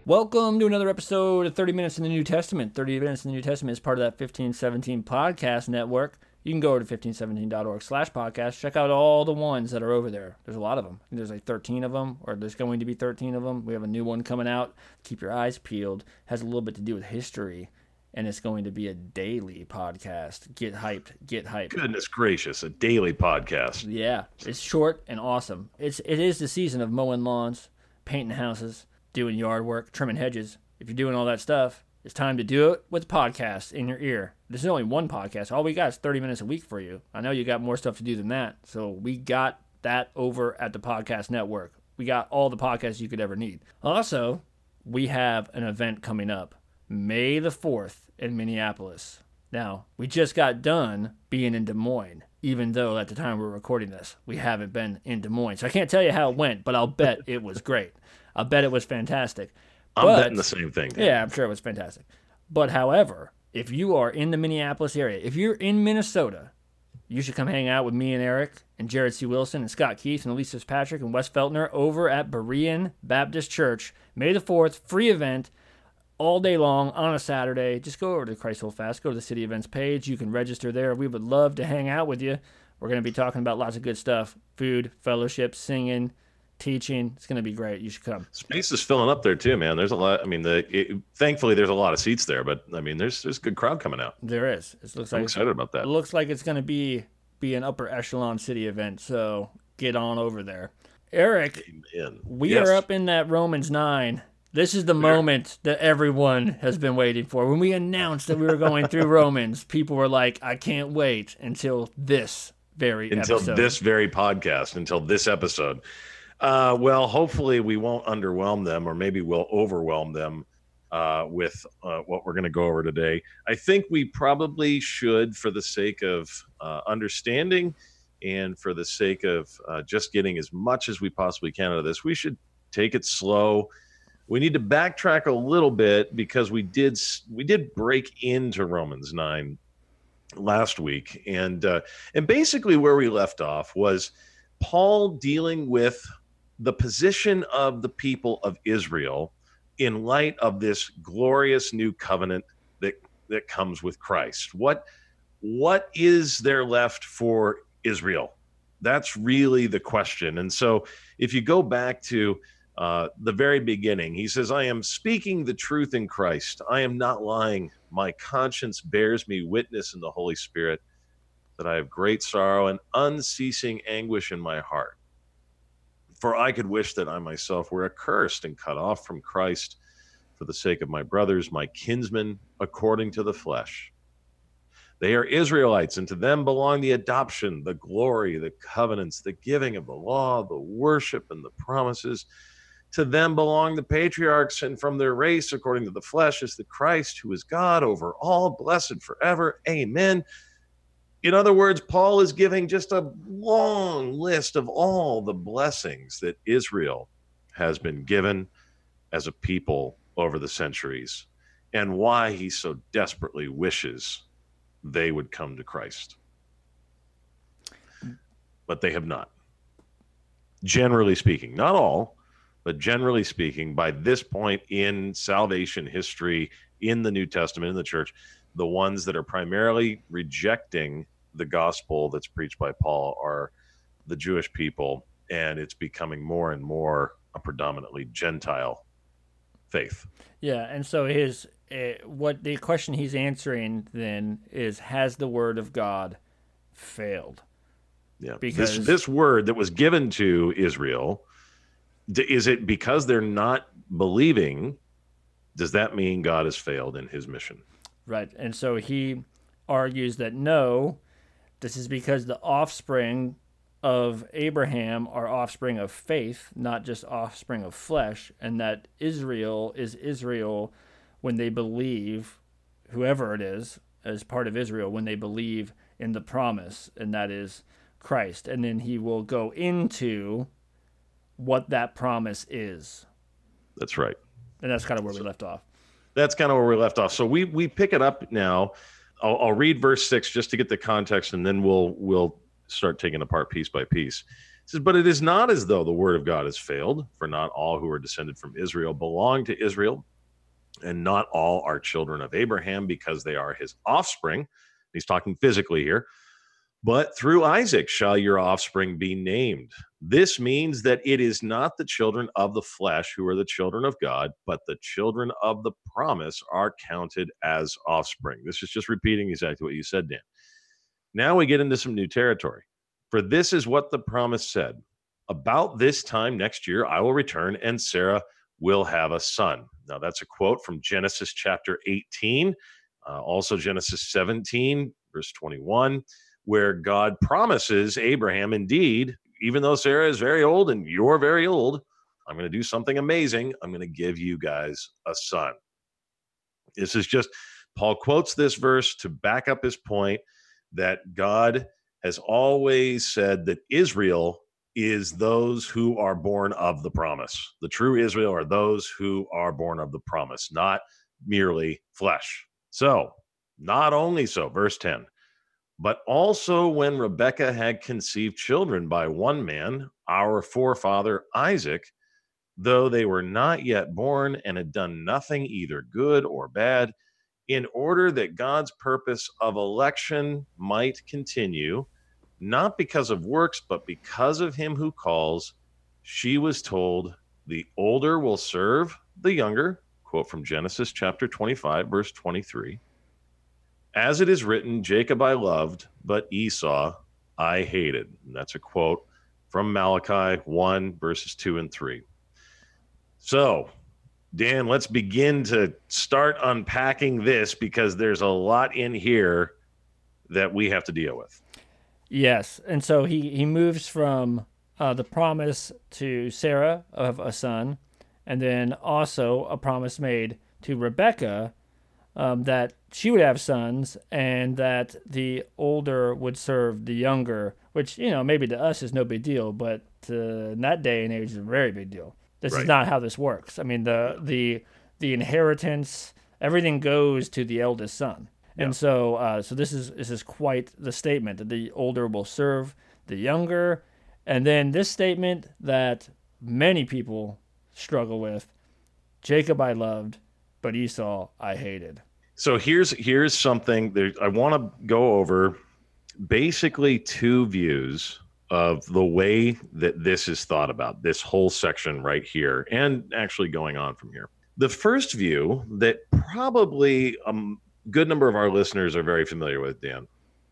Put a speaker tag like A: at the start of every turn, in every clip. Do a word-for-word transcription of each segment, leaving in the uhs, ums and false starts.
A: Welcome to another episode of thirty minutes in the New Testament. thirty minutes in the New Testament is part of that fifteen seventeen podcast network. You can go over to fifteen seventeen dot org slash podcast. Check out all the ones that are over there. There's a lot of them. I think there's like thirteen of them, or there's going to be thirteen of them. We have a new one coming out. Keep your eyes peeled. It has a little bit to do with history, and it's going to be a daily podcast. Get hyped. Get hyped.
B: Goodness gracious, a daily podcast.
A: Yeah, it's short and awesome. It's it is the season of mowing lawns, painting houses, doing yard work, trimming hedges. If you're doing all that stuff, it's time to do it with podcasts in your ear. This is only one podcast. All we got is thirty minutes a week for you. I know you got more stuff to do than that. So we got that over at the podcast network. We got all the podcasts you could ever need. Also, we have an event coming up May the fourth in Minneapolis. Now, we just got done being in Des Moines, even though at the time we're recording this, we haven't been in Des Moines. So I can't tell you how it went, but I'll bet it was great. I bet it was fantastic.
B: I'm
A: but,
B: betting the same thing. Dan.
A: Yeah, I'm sure it was fantastic. But however, if you are in the Minneapolis area, if you're in Minnesota, you should come hang out with me and Eric and Jared C. Wilson and Scott Keith and Elise Fitzpatrick and Wes Feltner over at Berean Baptist Church. May the fourth, free event, all day long on a Saturday. Just go over to Christ Hold Fast. Go to the city events page. You can register there. We would love to hang out with you. We're going to be talking about lots of good stuff. Food, fellowship, singing, teaching. It's going to be great. You should come.
B: Space is filling up there too, man. There's a lot. I mean, the it, thankfully there's a lot of seats there, but I mean, there's there's a good crowd coming out.
A: There is. It looks
B: I'm
A: like
B: excited about that.
A: It looks like it's going to be be an upper echelon city event. So get on over there, Eric.
B: Amen.
A: We
B: Yes.
A: are up in that Romans nine. This is the moment that everyone has been waiting for. When we announced that we were going through Romans, people were like, "I can't wait until this very
B: until
A: episode."
B: this very podcast, until this episode. Uh, well, hopefully we won't underwhelm them, or maybe we'll overwhelm them uh, with uh, what we're going to go over today. I think we probably should, for the sake of uh, understanding and for the sake of uh, just getting as much as we possibly can out of this, we should take it slow. We need to backtrack a little bit because we did we did break into Romans nine last week, and uh, and basically where we left off was Paul dealing with the position of the people of Israel in light of this glorious new covenant that that comes with Christ. What what is there left for Israel? That's really the question. And so if you go back to uh, the very beginning, he says, I am speaking the truth in Christ. I am not lying. My conscience bears me witness in the Holy Spirit that I have great sorrow and unceasing anguish in my heart. For I could wish that I myself were accursed and cut off from Christ for the sake of my brothers, my kinsmen, according to the flesh. They are Israelites, and to them belong the adoption, the glory, the covenants, the giving of the law, the worship, and the promises. To them belong the patriarchs, and from their race, according to the flesh, is the Christ, who is God over all, blessed forever. Amen. In other words, Paul is giving just a long list of all the blessings that Israel has been given as a people over the centuries and why he so desperately wishes they would come to Christ. But they have not. Generally speaking, not all, but generally speaking, by this point in salvation history, in the New Testament, in the church, the ones that are primarily rejecting the gospel that's preached by Paul are the Jewish people, and it's becoming more and more a predominantly Gentile faith.
A: Yeah, and so his uh, what the question he's answering then is, has the word of God failed?
B: Yeah,
A: because
B: this this word that was given to Israel, is it because they're not believing? Does that mean God has failed in his mission?
A: Right, and so he argues that no, this is because the offspring of Abraham are offspring of faith, not just offspring of flesh, and that Israel is Israel when they believe, whoever it is, as part of Israel, when they believe in the promise, and that is Christ. And then he will go into what that promise is.
B: That's right.
A: And that's kind of where we left off.
B: That's kind of where we left off. So we we pick it up now. I'll, I'll read verse six just to get the context, and then we'll we'll start taking apart piece by piece. It says, but it is not as though the word of God has failed, for not all who are descended from Israel belong to Israel, and not all are children of Abraham because they are his offspring. He's talking physically here. But through Isaac shall your offspring be named. This means that it is not the children of the flesh who are the children of God, but the children of the promise are counted as offspring. This is just repeating exactly what you said, Dan. Now we get into some new territory. For this is what the promise said. About this time next year, I will return, and Sarah will have a son. Now, that's a quote from Genesis chapter eighteen, uh, also Genesis seventeen, verse twenty-one, where God promises Abraham, indeed, even though Sarah is very old and you're very old, I'm going to do something amazing. I'm going to give you guys a son. This is just, Paul quotes this verse to back up his point that God has always said that Israel is those who are born of the promise. The true Israel are those who are born of the promise, not merely flesh. So, not only so, verse ten, but also when Rebekah had conceived children by one man, our forefather Isaac, though they were not yet born and had done nothing either good or bad, in order that God's purpose of election might continue, not because of works, but because of him who calls, she was told, the older will serve the younger, quote from Genesis chapter twenty-five, verse twenty-three. As it is written, Jacob I loved, but Esau I hated. And that's a quote from Malachi one, verses two and three. So, Dan, let's begin to start unpacking this because there's a lot in here that we have to deal with.
A: Yes, and so he, he moves from uh, the promise to Sarah of a son, and then also a promise made to Rebekah um, that she would have sons and that the older would serve the younger, which, you know, maybe to us is no big deal, but uh, in that day and age is a very big deal. This right. is not how this works. I mean, the the the inheritance, everything goes to the eldest son. And yeah. so, uh, so this is this is quite the statement that the older will serve the younger, and then this statement that many people struggle with: Jacob I loved, but Esau I hated.
B: So here's here's something there. I want to go over basically two views of the way that this is thought about. This whole section right here, and actually going on from here. The first view that probably um. good number of our listeners are very familiar with, Dan,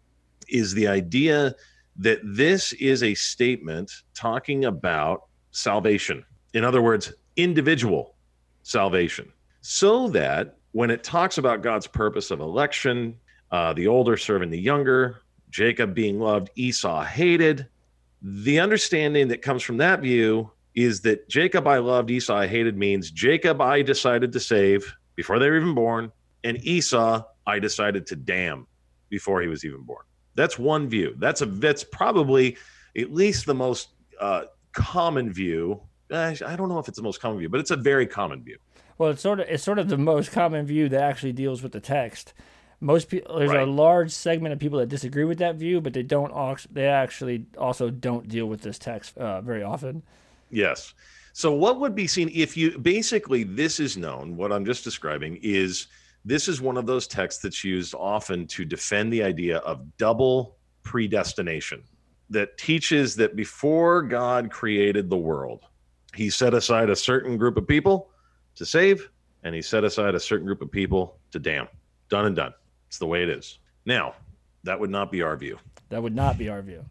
B: is the idea that this is a statement talking about salvation. In other words, individual salvation. So that when it talks about God's purpose of election, uh, the older serving the younger, Jacob being loved, Esau hated, the understanding that comes from that view is that Jacob I loved, Esau I hated means Jacob I decided to save before they were even born, and Esau I decided to damn before he was even born. That's one view. That's a that's probably at least the most uh, common view. I don't know if it's the most common view, but it's a very common view.
A: Well, it's sort of it's sort of the most common view that actually deals with the text. Most people, there's
B: right.
A: a large segment of people that disagree with that view, but they don't. They actually also don't deal with this text uh, very often.
B: Yes. So what would be seen if you basically this is known? What I'm just describing is. This is one of those texts that's used often to defend the idea of double predestination, that teaches that before God created the world, he set aside a certain group of people to save, and he set aside a certain group of people to damn. Done and done. It's the way it is. Now, that would not be our view.
A: That would not be our view.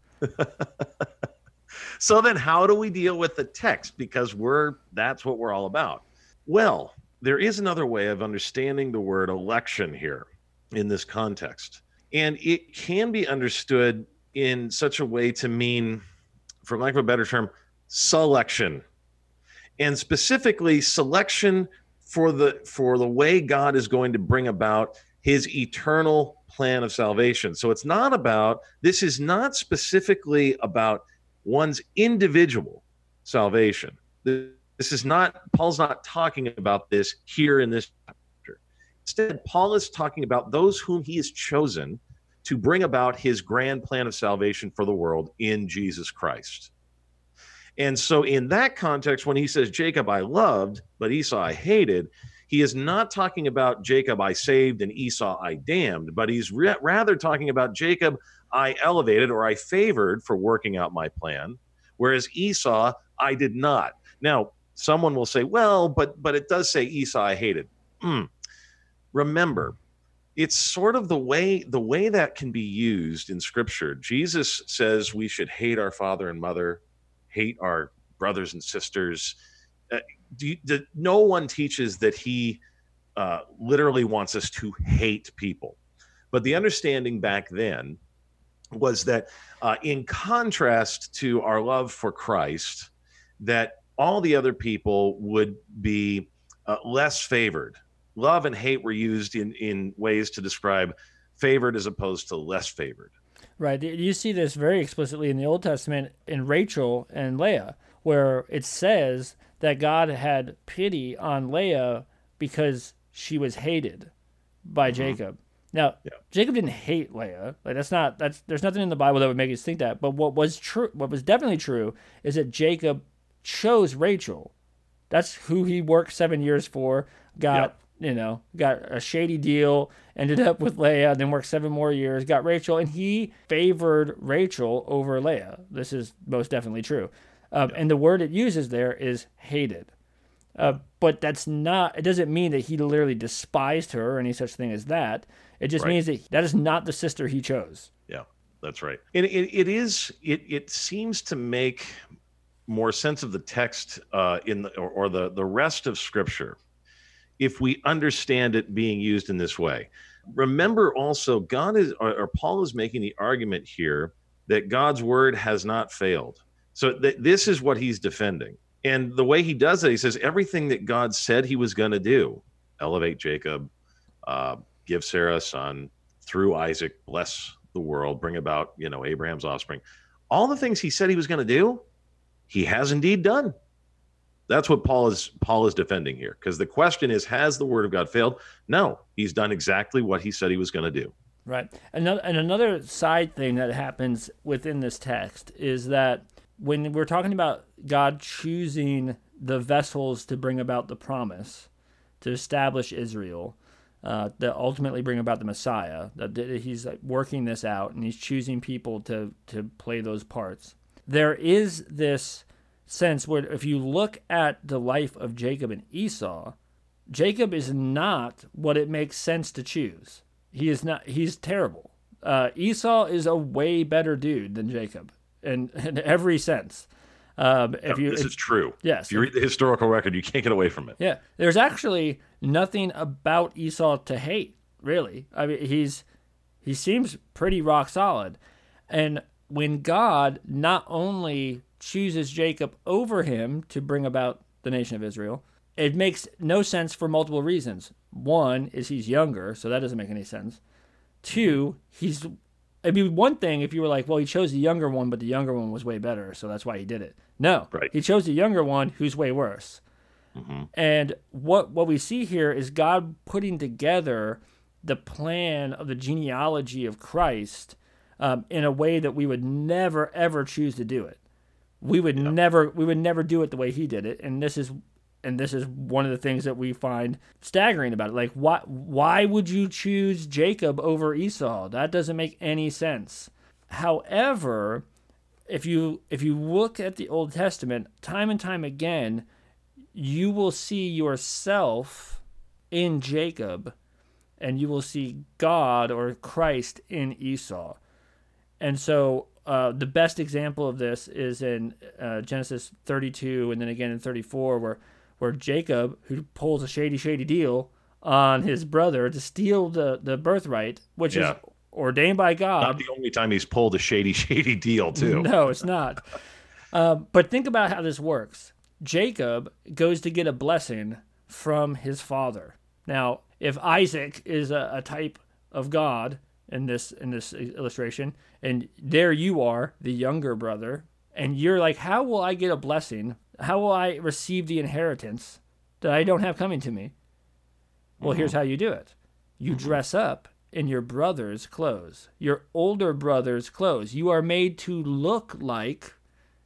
B: So then how do we deal with the text? Because we're that's what we're all about. Well, there is another way of understanding the word election here in this context. And it can be understood in such a way to mean, for lack of a better term, selection. And specifically selection for the for the way God is going to bring about his eternal plan of salvation. So it's not about, this is not specifically about one's individual salvation. This is not, Paul's not talking about this here in this chapter. Instead, Paul is talking about those whom he has chosen to bring about his grand plan of salvation for the world in Jesus Christ. And so, in that context, when he says, Jacob I loved, but Esau I hated, he is not talking about Jacob I saved and Esau I damned, but he's re- rather talking about Jacob I elevated or I favored for working out my plan, whereas Esau I did not. Now, someone will say, well, but but it does say Esau I hated. Mm. Remember, it's sort of the way the way that can be used in Scripture. Jesus says we should hate our father and mother, hate our brothers and sisters. Uh, do you, do, no one teaches that he uh, literally wants us to hate people. But the understanding back then was that uh, in contrast to our love for Christ, that all the other people would be uh, less favored. Love and hate were used in, in ways to describe favored as opposed to less favored.
A: Right. You see this very explicitly in the Old Testament in Rachel and Leah, where it says that God had pity on Leah because she was hated by mm-hmm. Jacob. Now, yeah. Jacob didn't hate Leah. Like that's not that's there's nothing in the Bible that would make us think that. But what was true, what was definitely true, is that Jacob chose Rachel. That's who he worked seven years for. Got yeah. you know got a shady deal. Ended up with Leah. Then worked seven more years. Got Rachel, and he favored Rachel over Leah. This is most definitely true. Um, yeah. And the word it uses there is hated. Uh, but that's not, it doesn't mean that he literally despised her or any such thing as that. It just right. means that that is not the sister he chose.
B: Yeah, that's right. And it, it is, it, it seems to make more sense of the text uh, in the, or, or the, the rest of Scripture if we understand it being used in this way. Remember also, God is, or, or Paul is making the argument here that God's word has not failed. So th- this is what he's defending. And the way he does it, he says everything that God said he was going to do, elevate Jacob, uh, give Sarah a son, through Isaac, bless the world, bring about, you know, Abraham's offspring. All the things he said he was going to do, he has indeed done. That's what Paul is Paul is defending here. Because the question is, has the word of God failed? No, he's done exactly what he said he was going to do.
A: Right. Another, and another side thing that happens within this text is that when we're talking about God choosing the vessels to bring about the promise, to establish Israel, uh, to ultimately bring about the Messiah, that he's working this out and he's choosing people to, to play those parts. There is this sense where if you look at the life of Jacob and Esau, Jacob is not what it makes sense to choose. He is not. He's terrible. Uh, Esau is a way better dude than Jacob. In, in every sense. Um, if you,
B: this
A: if,
B: is true.
A: Yes.
B: If you read the historical record, you can't get away from it.
A: Yeah. There's actually nothing about Esau to hate, really. I mean, he's he seems pretty rock solid. And when God not only chooses Jacob over him to bring about the nation of Israel, it makes no sense for multiple reasons. One is he's younger, so that doesn't make any sense. Two, he's... It'd be one thing if you were like, well, he chose the younger one, but the younger one was way better, so that's why he did it. No,
B: right.
A: He chose the younger one who's way worse. Mm-hmm. And what what we see here is God putting together the plan of the genealogy of Christ um, in a way that we would never, ever choose to do it. We would yeah. never we would never do it the way he did it, and this is and this is one of the things that we find staggering about it. Like, why why would you choose Jacob over Esau? That doesn't make any sense. However, if you if you look at the Old Testament, time and time again, you will see yourself in Jacob, and you will see God or Christ in Esau. And so uh, the best example of this is in uh, Genesis thirty-two, and then again in thirty-four, where where Jacob, who pulls a shady, shady deal on his brother to steal the, the birthright, which yeah. is ordained by God.
B: Not the only time he's pulled a shady, shady deal, too.
A: No, it's not. uh, but think about how this works. Jacob goes to get a blessing from his father. Now, if Isaac is a, a type of God in this in this illustration, and there you are, the younger brother, and you're like, how will I get a blessing? How will I receive the inheritance that I don't have coming to me? Well, mm-hmm. here's how you do it. You mm-hmm. dress up in your brother's clothes, your older brother's clothes. You are made to look like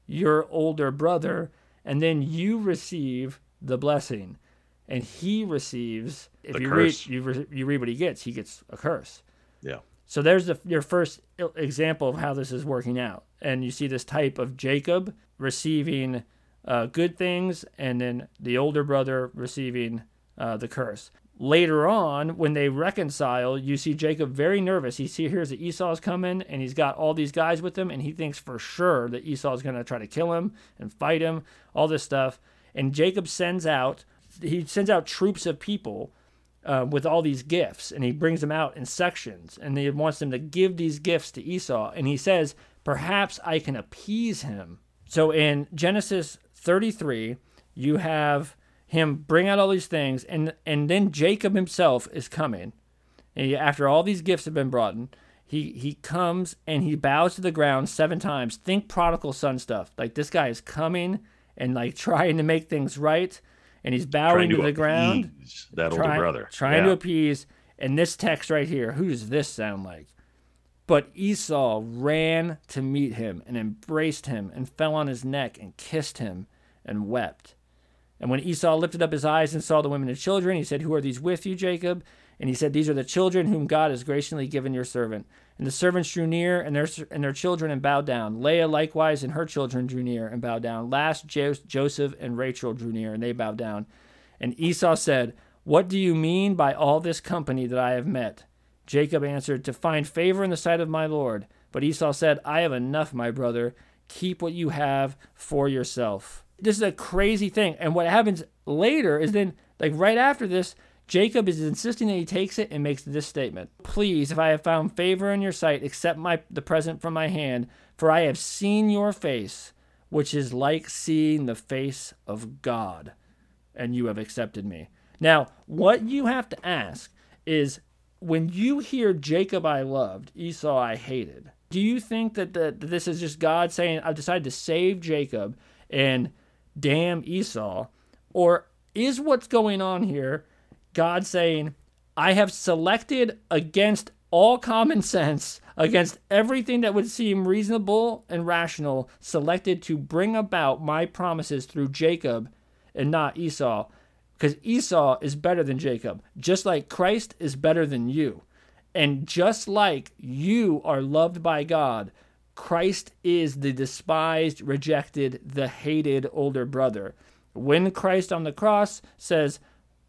A: your older brother, and then you receive the blessing, and he receives. If
B: The
A: you
B: curse.
A: read, you re, you read what he gets. He gets a curse.
B: Yeah.
A: So there's the, your first example of how this is working out, and you see this type of Jacob receiving uh, good things, and then the older brother receiving uh, the curse. Later on, when they reconcile, you see Jacob very nervous. He see, hears that Esau's coming, and he's got all these guys with him, and he thinks for sure that Esau's going to try to kill him and fight him, all this stuff. And Jacob sends out, he sends out troops of people uh, with all these gifts, and he brings them out in sections, and he wants them to give these gifts to Esau. And he says, perhaps I can appease him. So in Genesis thirty-three, you have him bring out all these things, and and then Jacob himself is coming. And he, after all these gifts have been brought in, he, he comes and he bows to the ground seven times. Think prodigal son stuff. Like, this guy is coming and like trying to make things right, and he's bowing
B: Trying
A: to,
B: to
A: the ground.
B: appease that older
A: Try-
B: brother.
A: Trying
B: Yeah.
A: to appease. And this text right here, who does this sound like? But Esau ran to meet him and embraced him and fell on his neck and kissed him and wept. And when Esau lifted up his eyes and saw the women and children, he said, who are these with you, Jacob? And he said, these are the children whom God has graciously given your servant. And the servants drew near, and their and their children, and bowed down. Leah likewise and her children drew near and bowed down. Last jo- Joseph and Rachel drew near, and they bowed down. And Esau said, what do you mean by all this company that I have met? Jacob answered, to find favor in the sight of my Lord. But Esau said, I have enough, my brother. Keep what you have for yourself. This is a crazy thing. And what happens later is then, like right after this, Jacob is insisting that he takes it and makes this statement. Please, if I have found favor in your sight, accept my the present from my hand, for I have seen your face, which is like seeing the face of God, and you have accepted me. Now, what you have to ask is, when you hear Jacob I loved, Esau I hated, do you think that, the, that this is just God saying, I've decided to save Jacob and damn Esau? Or is what's going on here God saying, I have selected against all common sense, against everything that would seem reasonable and rational, selected to bring about my promises through Jacob and not Esau? Because Esau is better than Jacob, just like Christ is better than you. And just like you are loved by God, Christ is the despised, rejected, the hated older brother. When Christ on the cross says,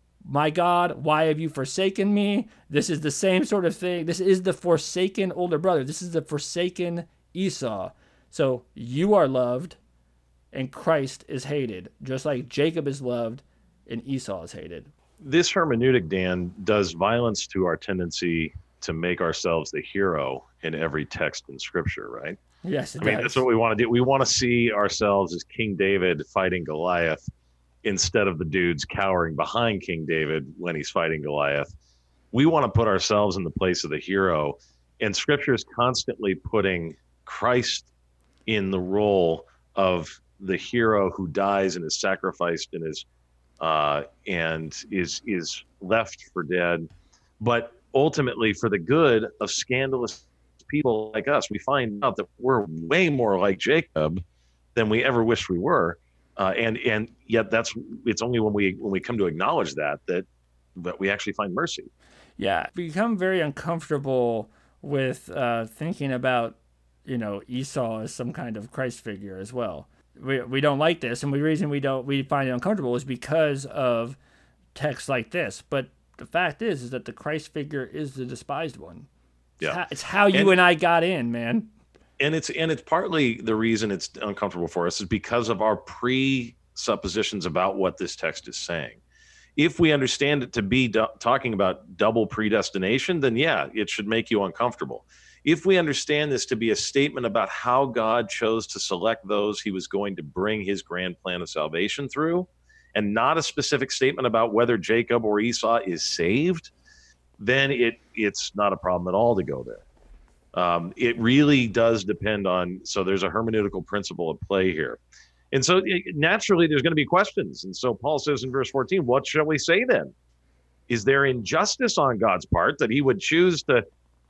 A: my God, why have you forsaken me? This is the same sort of thing. This is the forsaken older brother. This is the forsaken Esau. So you are loved and Christ is hated, just like Jacob is loved and Esau is hated.
B: This hermeneutic, Dan, does violence to our tendency to make ourselves the hero in every text in Scripture, right?
A: Yes, it
B: I mean,
A: does.
B: that's what we want to do. We want to see ourselves as King David fighting Goliath instead of the dudes cowering behind King David when he's fighting Goliath. We want to put ourselves in the place of the hero. And Scripture is constantly putting Christ in the role of the hero who dies and is sacrificed and is uh, and is is left for dead, but ultimately for the good of scandalous people like us. We find out that we're way more like Jacob than we ever wished we were, uh, and and yet that's it's only when we when we come to acknowledge that that that we actually find mercy.
A: Yeah, we become very uncomfortable with uh, thinking about, you know, Esau as some kind of Christ figure as well. We we don't like this, and the reason we don't we find it uncomfortable is because of texts like this. But the fact is, is that the Christ figure is the despised one. It's
B: Yeah,
A: how, it's how you
B: and,
A: and I got in, man.
B: And it's and it's partly the reason it's uncomfortable for us is because of our presuppositions about what this text is saying. If we understand it to be do- talking about double predestination, then yeah, it should make you uncomfortable. If we understand this to be a statement about how God chose to select those he was going to bring his grand plan of salvation through, and not a specific statement about whether Jacob or Esau is saved, then it it's not a problem at all to go there. Um, it really does depend on, so there's a hermeneutical principle at play here. And so it, naturally there's going to be questions. And so Paul says in verse fourteen, what shall we say then? Is there injustice on God's part that he would choose to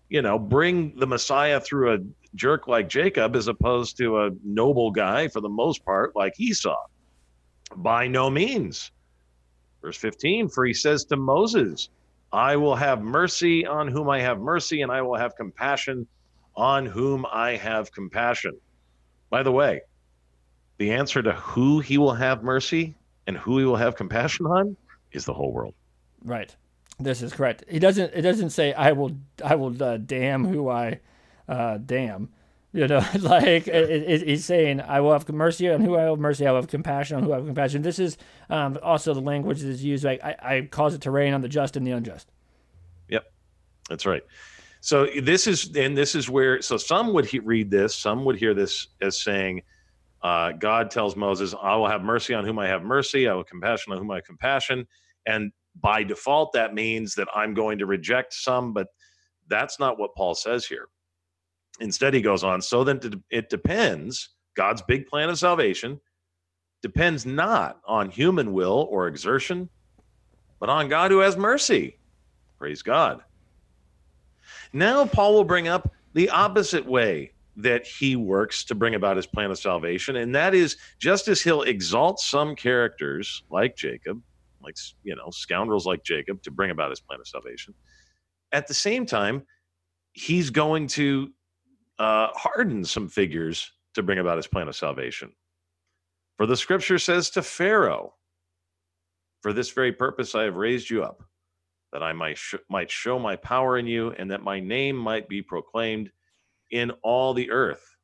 B: you know, bring the Messiah through a jerk like Jacob as opposed to a noble guy for the most part like Esau? By no means. Verse fifteen, for he says to Moses, I will have mercy on whom I have mercy, and I will have compassion on whom I have compassion. By the way, the answer to who he will have mercy and who he will have compassion on is the whole world.
A: Right. This is correct. He doesn't. It doesn't say I will. I will uh, damn who I uh, damn. You know, like it, it, he's saying, I will have mercy on who I have mercy. I will have compassion on who I have compassion. This is um, also the language that is used. Like I, I cause it to rain on the just and the unjust.
B: Yep, that's right. So this is, and this is where. So some would he, read this. Some would hear this as saying, uh, God tells Moses, "I will have mercy on whom I have mercy. I will have compassion on whom I have compassion." And by default, that means that I'm going to reject some, but that's not what Paul says here. Instead, he goes on, so then it depends, God's big plan of salvation depends not on human will or exertion, but on God who has mercy. Praise God. Now, Paul will bring up the opposite way that he works to bring about his plan of salvation, and that is just as he'll exalt some characters like Jacob, like, you know, scoundrels like Jacob to bring about his plan of salvation, at the same time, he's going to Uh, harden some figures to bring about his plan of salvation. For the scripture says to Pharaoh, for this very purpose I have raised you up, that I might, sh- might show my power in you, and that my name might be proclaimed in all the earth.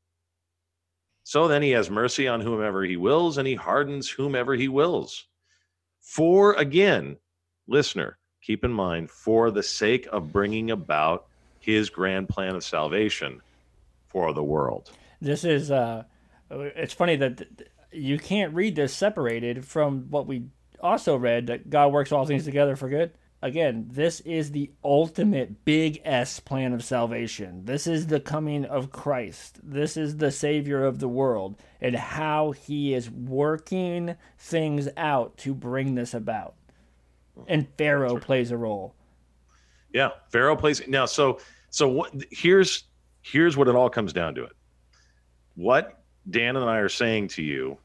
B: So then he has mercy on whomever he wills, and he hardens whomever he wills. For, again, listener, keep in mind, for the sake of bringing about his grand plan of salvation for the world.
A: This is, uh, it's funny that you can't read this separated from what we also read, that God works all things together for good. Again, this is the ultimate big S plan of salvation. This is the coming of Christ. This is the Savior of the world and how he is working things out to bring this about. And Pharaoh plays a role.
B: Yeah, Pharaoh plays. Now, so so what? Here's here's what it all comes down to. It. What Dan and I are saying to you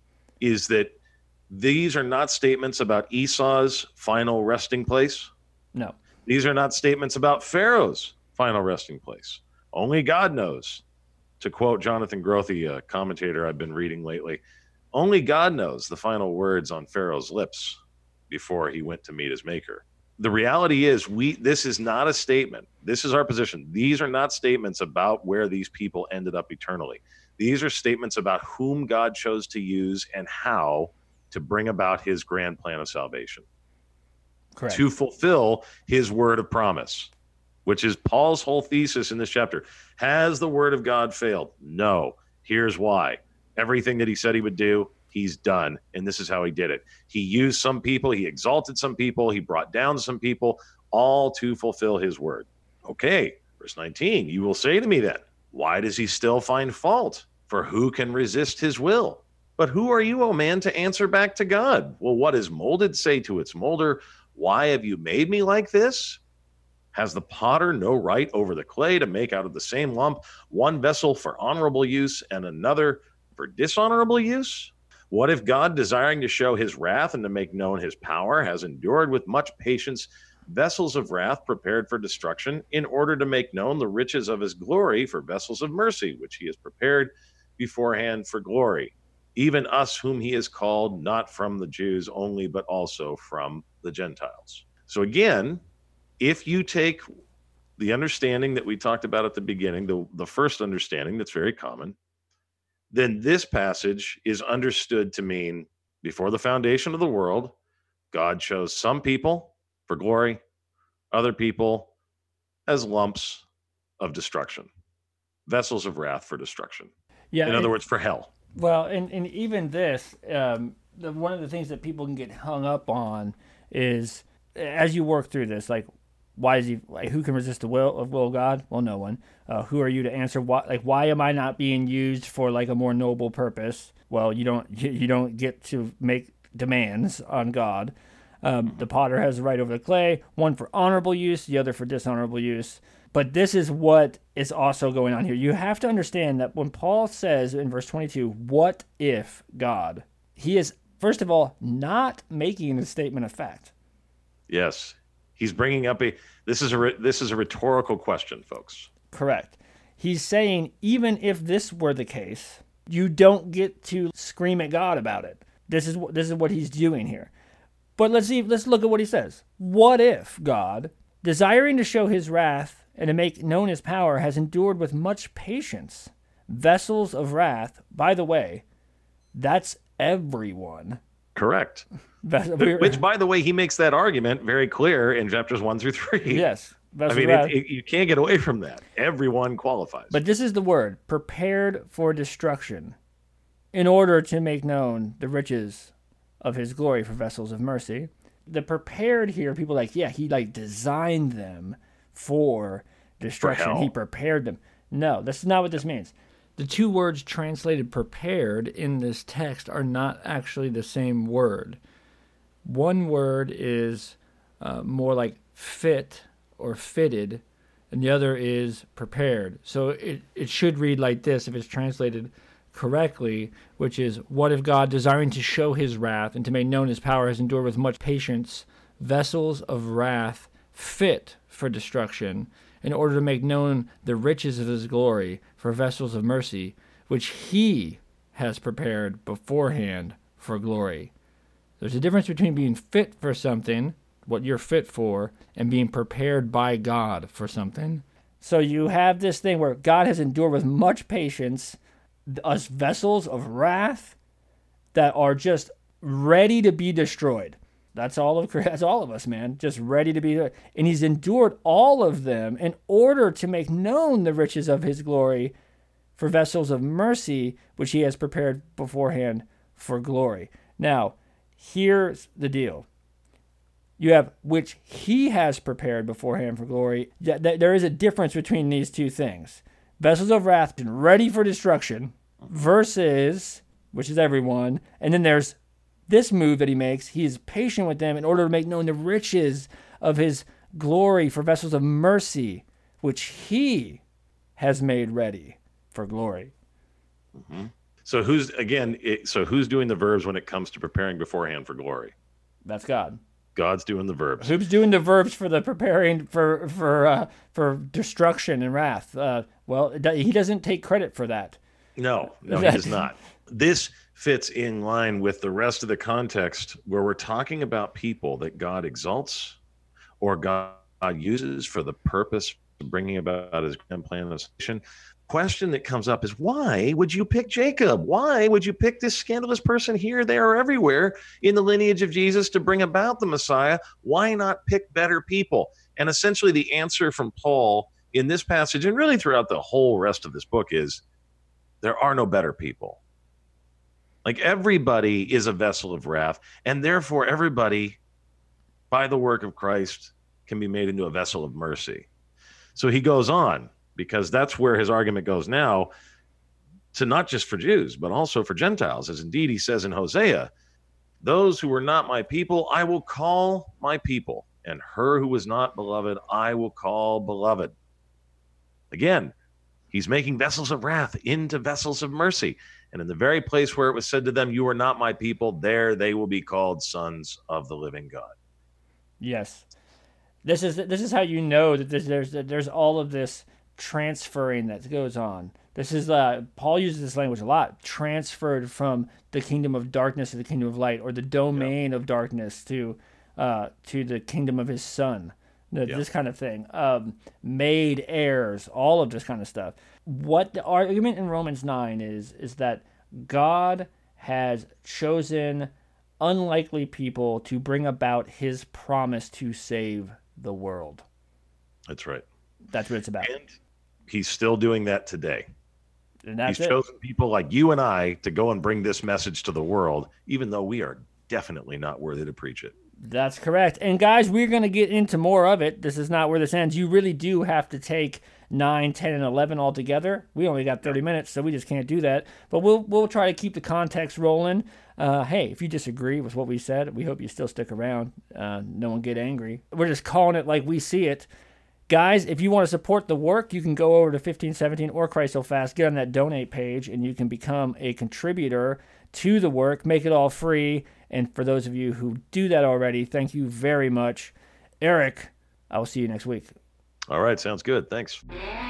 B: is that these are not statements about Esau's final resting place.
A: No.
B: These are not statements about Pharaoh's final resting place. Only God knows. To quote Jonathan Grothe, a commentator I've been reading lately, only God knows the final words on Pharaoh's lips before he went to meet his maker. The reality is, we this is not a statement. This is our position. These are not statements about where these people ended up eternally. These are statements about whom God chose to use and how to bring about his grand plan of salvation.
A: Correct.
B: To fulfill his word of promise, which is Paul's whole thesis in this chapter. Has the word of God failed? No. Here's why. Everything that he said he would do, he's done, and this is how he did it. He used some people, he exalted some people, he brought down some people, all to fulfill his word. Okay, verse nineteen, you will say to me then, why does he still find fault? For who can resist his will? But who are you, O man, to answer back to God? Well, what is molded say to its molder, why have you made me like this? Has the potter no right over the clay to make out of the same lump one vessel for honorable use and another for dishonorable use? What if God, desiring to show his wrath and to make known his power, has endured with much patience vessels of wrath prepared for destruction, in order to make known the riches of his glory for vessels of mercy, which he has prepared beforehand for glory? Even us whom he has called, not from the Jews only, but also from the Gentiles. So again, if you take the understanding that we talked about at the beginning, the, the first understanding that's very common, then this passage is understood to mean before the foundation of the world, God chose some people for glory, other people as lumps of destruction, vessels of wrath for destruction.
A: Yeah.
B: In other
A: it,
B: words, for hell.
A: Well, and, and even this, um, the, one of the things that people can get hung up on is, as you work through this, like, why is he, like, who can resist the will of will of God? Well, no one. Uh, who are you to answer? Why, like, why am I not being used for, like, a more noble purpose? Well, you don't, you, you don't get to make demands on God. Um, the potter has the right over the clay, one for honorable use, the other for dishonorable use. But this is what is also going on here. You have to understand that when Paul says in verse twenty-two, what if God, he is, first of all, not making a statement of fact.
B: Yes. He's bringing up a, this is a, this is a rhetorical question, folks.
A: Correct. He's saying, even if this were the case, you don't get to scream at God about it. This is, this is what he's doing here. But let's see, let's look at what he says. What if God, desiring to show his wrath and to make known his power, has endured with much patience vessels of wrath? By the way, that's everyone.
B: Correct. Which, by the way, he makes that argument very clear in chapters one through three.
A: Yes.
B: I mean, it, it, you can't get away from that. Everyone qualifies.
A: But this is the word, prepared for destruction, in order to make known the riches of his glory for vessels of mercy. The prepared here, people are like, yeah, he like designed them for destruction.
B: For
A: he prepared them. No, that's not what this means. The two words translated prepared in this text are not actually the same word. One word is uh, more like fit or fitted, and the other is prepared. So it, it should read like this if it's translated correctly, which is, what if God, desiring to show his wrath and to make known his power, has endured with much patience vessels of wrath fit for destruction, in order to make known the riches of his glory for vessels of mercy, which he has prepared beforehand for glory. There's a difference between being fit for something, what you're fit for, and being prepared by God for something. So you have this thing where God has endured with much patience us vessels of wrath that are just ready to be destroyed. That's all of that's all of us, man, just ready to be. And he's endured all of them in order to make known the riches of his glory for vessels of mercy, which he has prepared beforehand for glory. Now, here's the deal. You have which he has prepared beforehand for glory. There is a difference between these two things. Vessels of wrath ready for destruction versus, which is everyone. And then there's this move that he makes. He is patient with them in order to make known the riches of his glory for vessels of mercy, which he has made ready for glory.
B: Mm-hmm. So who's, again, it, so who's doing the verbs when it comes to preparing beforehand for glory?
A: That's God.
B: God's doing the verbs.
A: Who's doing the verbs for the preparing for for uh, for destruction and wrath? Uh, well, he doesn't take credit for that.
B: No, no, he does not. This fits in line with the rest of the context where we're talking about people that God exalts or God uses for the purpose of bringing about his grand plan of salvation. Question that comes up is, why would you pick Jacob? Why would you pick this scandalous person here, there, or everywhere in the lineage of Jesus to bring about the Messiah? Why not pick better people? And essentially the answer from Paul in this passage, and really throughout the whole rest of this book, is there are no better people. Like, everybody is a vessel of wrath, and therefore everybody, by the work of Christ, can be made into a vessel of mercy. So he goes on, because that's where his argument goes now, to not just for Jews, but also for Gentiles. As indeed he says in Hosea, those who were not my people, I will call my people, and her who was not beloved, I will call beloved. Again, he's making vessels of wrath into vessels of mercy. And in the very place where it was said to them, you are not my people, there they will be called sons of the living God.
A: Yes. This is this is how you know that this, there's there's all of this transferring that goes on. This is uh, Paul uses this language a lot. Transferred from the kingdom of darkness to the kingdom of light, or the domain yeah. of darkness to uh, to the kingdom of his Son. The, yeah. This kind of thing. Um, made heirs. All of this kind of stuff. What the argument in Romans nine is is that God has chosen unlikely people to bring about his promise to save the world.
B: That's right.
A: That's what it's about.
B: And he's still doing that today.
A: And that's
B: he's
A: it.
B: chosen people like you and I to go and bring this message to the world, even though we are definitely not worthy to preach it.
A: That's correct. And guys, we're going to get into more of it. This is not where this ends. You really do have to take nine, ten, and eleven all together. We only got thirty minutes, so we just can't do that. But we'll we'll try to keep the context rolling. Uh, hey, if you disagree with what we said, we hope you still stick around. Uh, no one get angry. We're just calling it like we see it. Guys, if you want to support the work, you can go over to fifteen seventeen or Christ So Fast, get on that donate page, and you can become a contributor to the work, make it all free. And for those of you who do that already, thank you very much. Eric, I will see you next week.
B: All right, sounds good. Thanks.